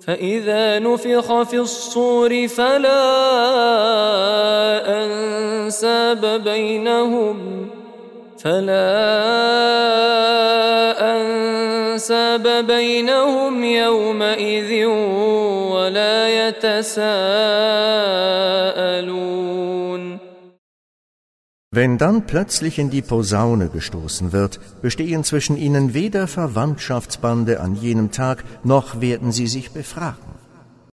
فإذا نفخ في الصور فلا أنساب بينهم يومئذ ولا يتساءلون. Wenn dann plötzlich in die Posaune gestoßen wird, bestehen zwischen ihnen weder Verwandtschaftsbande an jenem Tag, noch werden sie sich befragen.